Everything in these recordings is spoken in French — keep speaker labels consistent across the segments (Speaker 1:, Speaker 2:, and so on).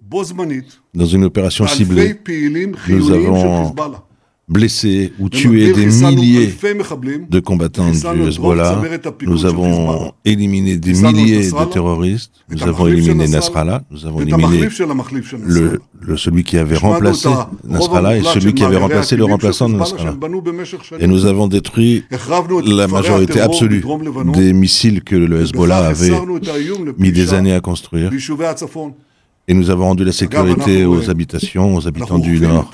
Speaker 1: Dans une opération ciblée, nous avons blessé ou tué des milliers de combattants du Hezbollah. Nous avons éliminé des milliers de terroristes. Nous avons éliminé Nasrallah. Nous avons éliminé celui qui avait remplacé Nasrallah et celui qui avait remplacé le remplaçant de Nasrallah. Et nous avons détruit la majorité absolue des missiles que le Hezbollah avait mis des années à construire. Et nous avons rendu la sécurité aux habitations, aux habitants du Nord.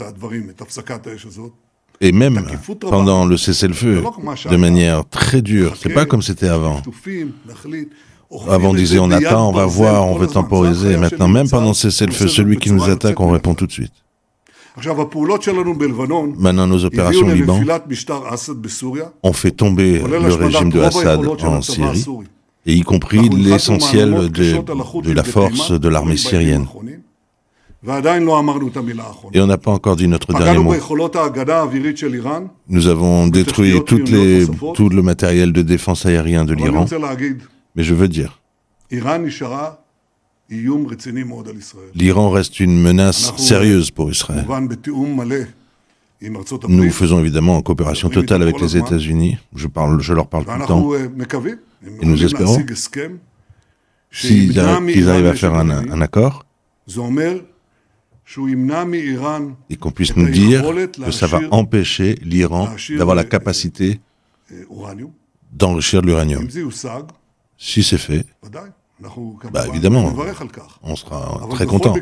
Speaker 1: Et même pendant le cessez-le-feu, de manière très dure. C'est pas comme c'était avant. Avant, on disait on attend, on va voir, on veut temporiser. Maintenant, même pendant le cessez-le-feu, celui qui nous attaque, on répond tout de suite. Maintenant, nos opérations au Liban ont fait tomber le régime de Assad en Syrie, et y compris l'essentiel de la force de l'armée syrienne. Et on n'a pas encore dit notre dernier mot. Nous avons détruit tout le matériel de défense aérien de l'Iran. Mais je veux dire, l'Iran reste une menace sérieuse pour Israël. Nous faisons évidemment en coopération totale avec les États-Unis. Je leur parle tout le temps. Et nous espérons qu'ils arrivent à faire un accord et qu'on puisse nous dire que ça va empêcher l'Iran d'avoir la capacité d'enrichir de l'uranium. Si c'est fait, évidemment, on sera très content.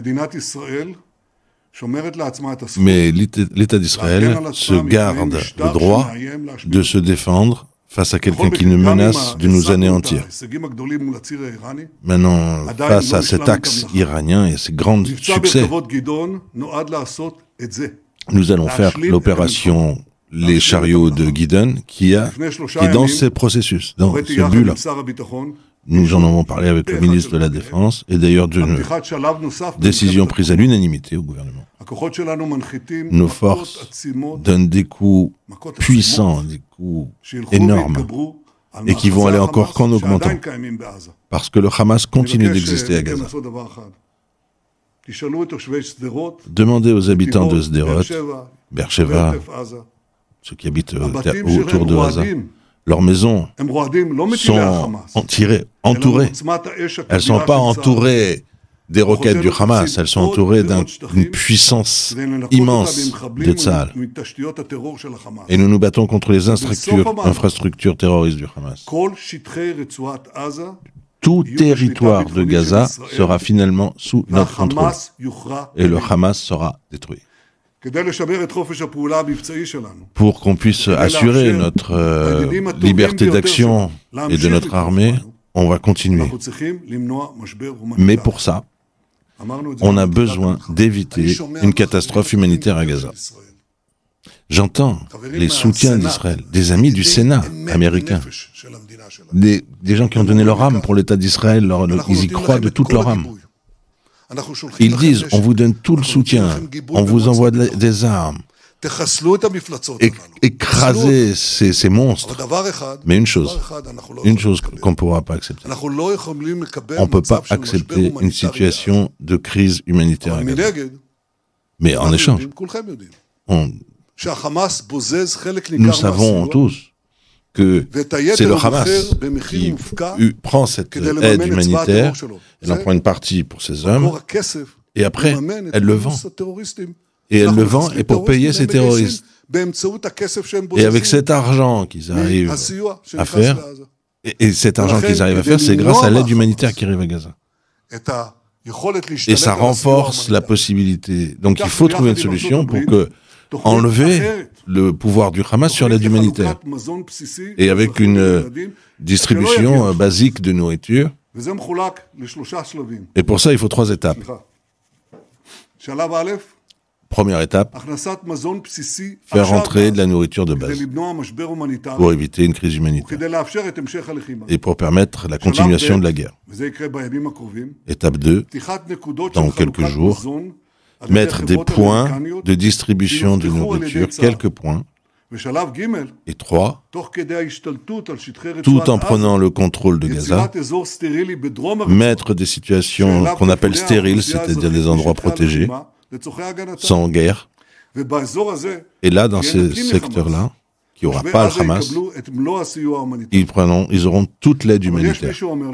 Speaker 1: Mais l'État d'Israël se garde le droit de se défendre face à quelqu'un qui nous menace de nous anéantir. Maintenant, face à cet axe iranien et ses grands succès, nous allons faire l'opération Les chariots de Gideon qui est dans ce processus, dans ce but-là. Nous en avons parlé avec le ministre de la Défense et d'ailleurs d'une décision prise à l'unanimité au gouvernement. Nos forces donnent des coups puissants, des coups énormes et qui vont aller encore qu'en augmentant parce que le Hamas continue d'exister à Gaza. Demandez aux habitants de Sderot, Beersheva, ceux qui habitent autour de Gaza, leurs maisons sont entourées. Elles ne sont pas entourées des roquettes du Hamas, elles sont entourées d'une puissance immense de Tzahal. Et nous nous battons contre les infrastructures terroristes du Hamas. Tout territoire de Gaza sera finalement sous notre contrôle. Et le Hamas sera détruit. Pour qu'on puisse assurer notre liberté d'action et de notre armée, on va continuer. Mais pour ça, on a besoin d'éviter une catastrophe humanitaire à Gaza. J'entends les soutiens d'Israël, des amis du Sénat américain, des gens qui ont donné leur âme pour l'État d'Israël, ils y croient de toute leur âme. Ils disent, on vous donne tout le soutien, on vous envoie des armes, écraser ces monstres. Mais une chose qu'on ne pourra pas accepter. On ne peut pas accepter une situation de crise humanitaire à Gaza. Mais en échange, nous savons tous que c'est le Hamas qui prend cette aide humanitaire, elle en prend une partie pour ses hommes, et après, elle le vend. Et elle le vend et pour payer ses terroristes. Et avec cet argent qu'ils arrivent à faire, et cet argent qu'ils arrivent à faire, c'est grâce à l'aide humanitaire qui arrive à Gaza. Et ça renforce la possibilité. Donc il faut trouver une solution pour enlever le pouvoir du Hamas sur l'aide humanitaire. Et avec une distribution basique de nourriture. Et pour ça, il faut 3 étapes. Première étape, faire entrer de la nourriture de base pour éviter une crise humanitaire et pour permettre la continuation de la guerre. Étape 2, dans quelques jours, mettre des points de distribution de nourriture, quelques points, Et 3, tout en prenant le contrôle de Gaza, mettre des situations qu'on appelle stériles, c'est-à-dire des endroits protégés, sans guerre. Et là, dans ces secteurs-là, qui n'aura pas le Hamas, ils auront toute l'aide humanitaire.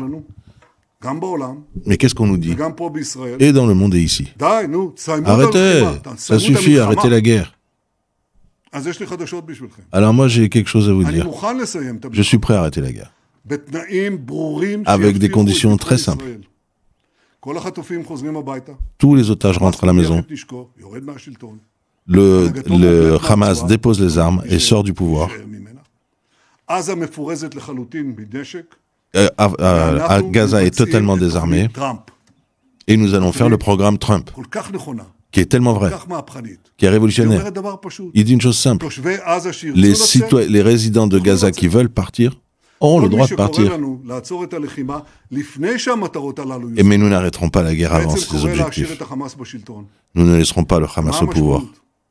Speaker 1: Mais qu'est-ce qu'on nous dit? Et dans le monde et ici. Arrêtez, ça suffit, arrêtez la guerre. Alors moi j'ai quelque chose à vous dire. Je suis prêt à arrêter la guerre. Avec des conditions très simples. Tous les otages rentrent à la maison. Le Hamas dépose les armes et sort du pouvoir. Gaza est totalement désarmé. Et nous allons faire le programme Trump, qui est tellement vrai, qui est révolutionnaire. Il dit une chose simple. Les résidents de Gaza qui veulent partir auront le droit de partir. Mais nous n'arrêterons pas la guerre avant ces objectifs. Nous ne laisserons pas le Hamas au pouvoir.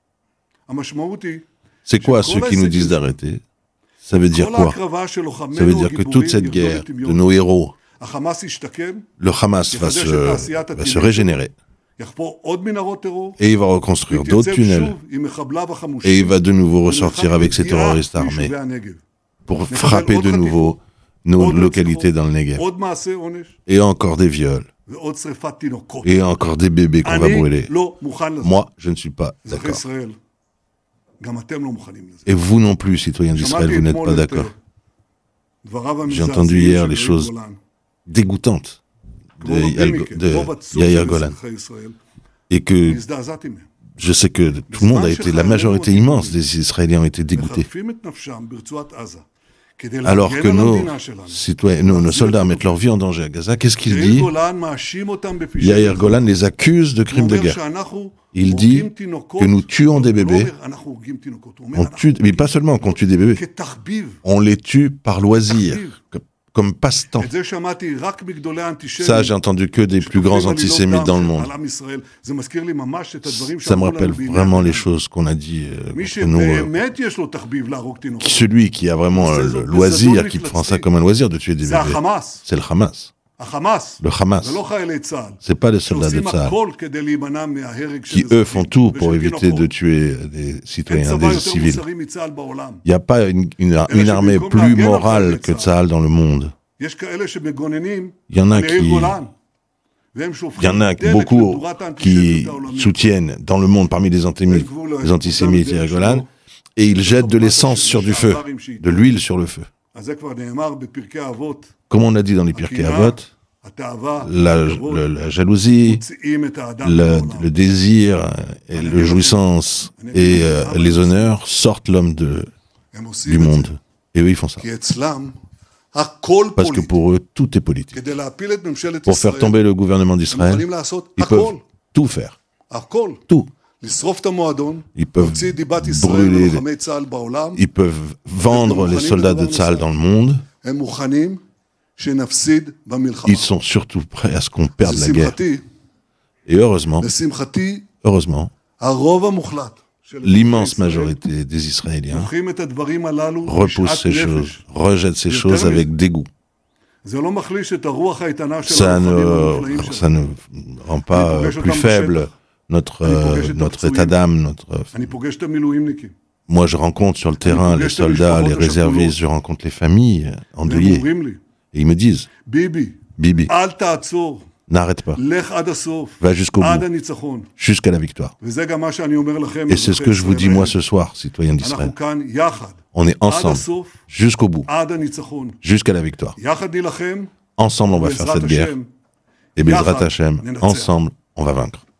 Speaker 1: C'est quoi ceux qui nous disent d'arrêter? Ça veut dire quoi? Ça veut dire que toute cette guerre de nos héros, le Hamas va se régénérer. Et il va reconstruire d'autres tunnels. Et il va de nouveau ressortir avec ses terroristes armés pour frapper de nouveau nos localités dans le Negev. Et encore des viols. Et encore des bébés qu'on va brûler. Moi, je ne suis pas d'accord. Et vous non plus, citoyens d'Israël, vous n'êtes pas d'accord. J'ai entendu hier les choses dégoûtantes de Yair Golan. Et que je sais que tout le monde a été, la majorité immense des Israéliens ont été dégoûtés. Alors que nos soldats mettent leur vie en danger à Gaza, qu'est-ce qu'il dit? Yair Golan les accuse de crimes de guerre. Il dit que nous tuons des bébés, mais pas seulement qu'on tue des bébés, on les tue par loisir, comme passe-temps. Ça, j'ai entendu que des plus grands antisémites dans le monde. Ça me rappelle vraiment les choses qu'on a dit entre nous. Celui qui a vraiment le loisir, qui prend ça comme un loisir de tuer des bébés, c'est le Hamas. Le Hamas, c'est pas les soldats de Tzahal qui, eux, font tout pour éviter de tuer des citoyens, des civils. Il n'y a pas une armée plus morale que Tzahal dans le monde. Il y en a beaucoup qui soutiennent dans le monde, parmi les antisémites, Yair Golan, et ils jettent de l'essence sur du feu, de l'huile sur le feu. Comme on a dit dans les Pirkei Avot, la jalousie, le désir, et la jouissance et les honneurs sortent l'homme du monde. Et eux, ils font ça. Parce que pour eux, tout est politique. Pour faire tomber le gouvernement d'Israël, ils peuvent tout faire. Tout. Ils peuvent brûler, ils peuvent vendre les soldats de Tzahal dans le monde. Ils sont surtout prêts à ce qu'on perde la guerre. Et heureusement, l'immense majorité des Israéliens repoussent ces choses, rejettent ces choses avec dégoût. Ça ne rend pas plus faible notre état d'âme. Moi, je rencontre sur le terrain les soldats, les réservistes, je rencontre les familles endeuillées. Et ils me disent, Bibi, n'arrête pas, va jusqu'au bout, jusqu'à la victoire. Et c'est ce que je vous dis moi ce soir, citoyens d'Israël. On est ensemble, jusqu'au bout, jusqu'à la victoire. Ensemble, on va faire cette guerre. Et Bezrat Hashem, ensemble, on va vaincre.